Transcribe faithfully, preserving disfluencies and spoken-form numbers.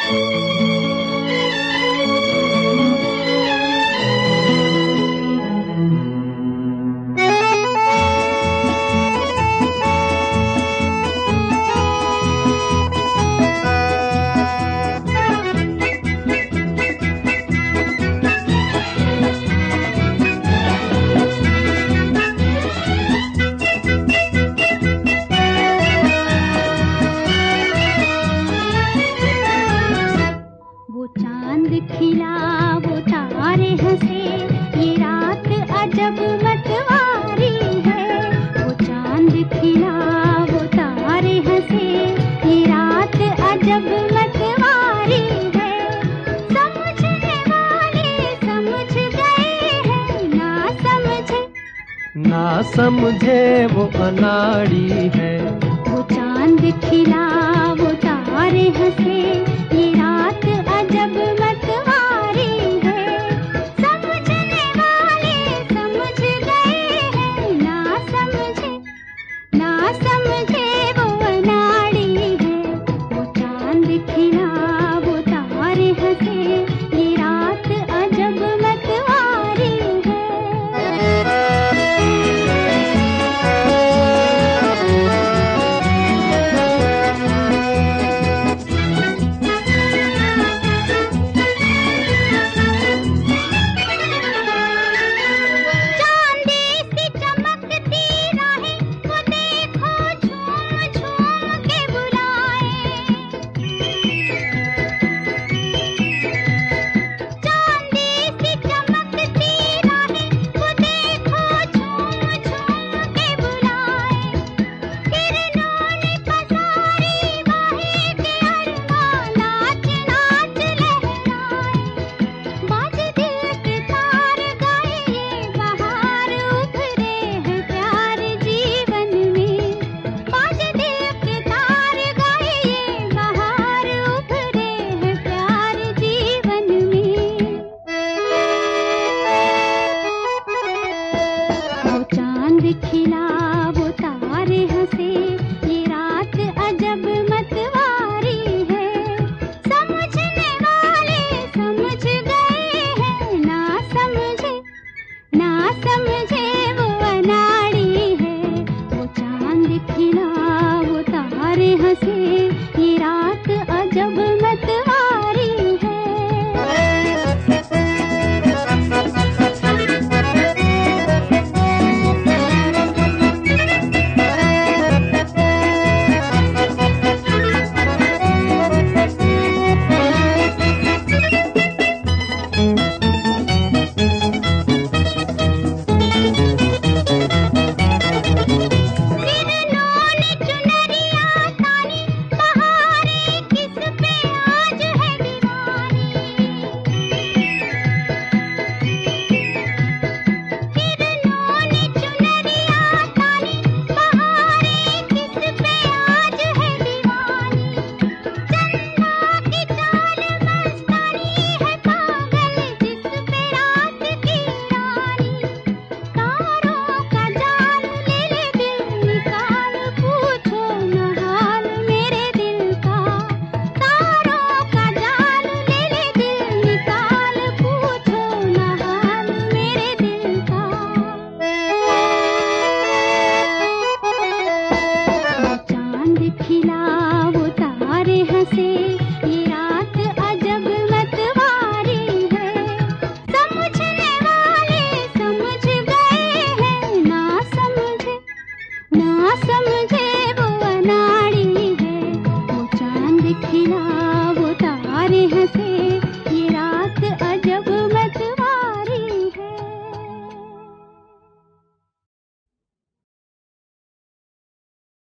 खिला वो तारे हंसे, ये रात अजब मतवारी है। वो चांद खिला वो तारे हंसे, ये रात अजब मतवारी है। समझने वाले समझ गए हैं, ना समझे ना समझे वो अनाड़ी है। वो चांद खिला वो तारे हंसे, ये रात अजब मतवारी है। समझने वाले समझ गए हैं, ना समझे ना समझे वो अनाड़ी है। वो चांद खिला वो तारे हंसे, ये रात अजब मतवारी है। खिला वो तारे हंसे, ये रात अजब मतवारी है। समझने वाले समझ गए हैं, ना समझे ना समझे वो अनाड़ी है। वो चांद खिला वो तारे हंसे, ये रात अजब मतवारी है। खिला वो तारे हंसे, ये रात